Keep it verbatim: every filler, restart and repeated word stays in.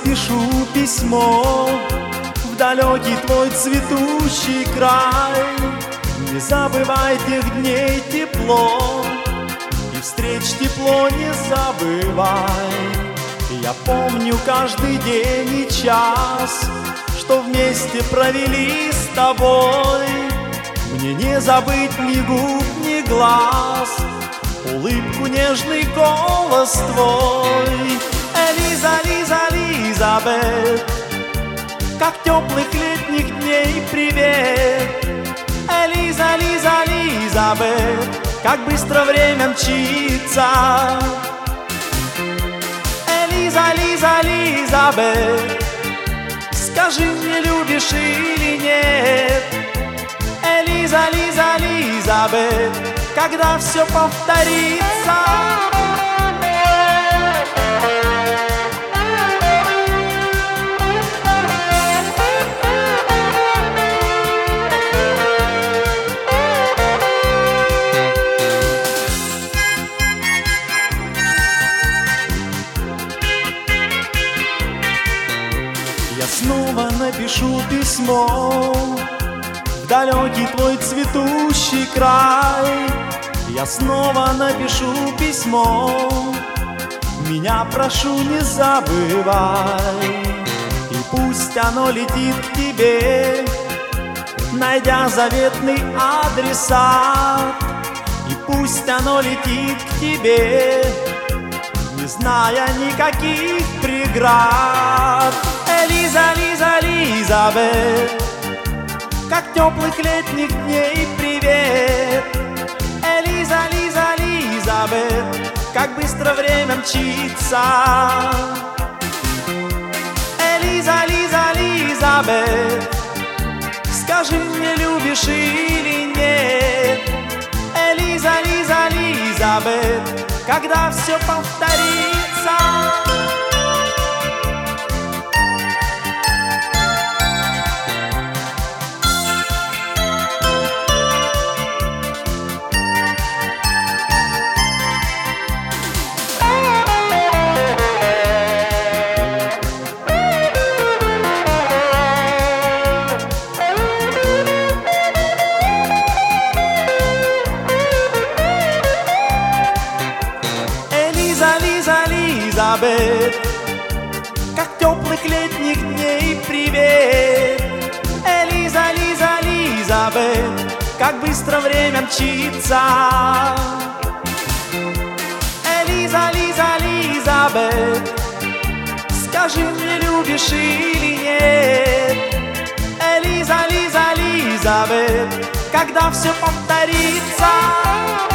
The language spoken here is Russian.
напишу письмо в далекий твой цветущий край. Не забывай тех дней тепло, и встреч тепло не забывай. Я помню каждый день и час, что вместе провели с тобой. Мне не забыть ни губ, ни глаз, улыбку, нежный голос твой. Элиза, Лиза, Элизабет, как теплых летних дней привет. Элиза, Лиза, Элизабет, как быстро время мчится. Элиза, Лиза, Элизабет, скажи, мне любишь или нет? Элиза, Лиза, Элизабет, когда все повторится. Я снова напишу письмо в далекий твой цветущий край. Я снова напишу письмо, меня прошу не забывай. И пусть оно летит к тебе, найдя заветный адресат. И пусть оно летит к тебе, не зная никаких преград. Элиза, Лиза, Элизабет, как теплых летних дней привет. Элиза, Лиза, Элизабет, как быстро время мчится. Элиза, Лиза, Элизабет, скажи, мне любишь или нет? Элиза, Лиза, Элизабет, когда все повторится. Элизабет, как теплых летних дней привет. Элиза, Лиза, Элизабет, как быстро время мчится. Элиза, Лиза, Элизабет, скажи, мне любишь или нет? Элиза, Лиза, Элизабет, когда все повторится.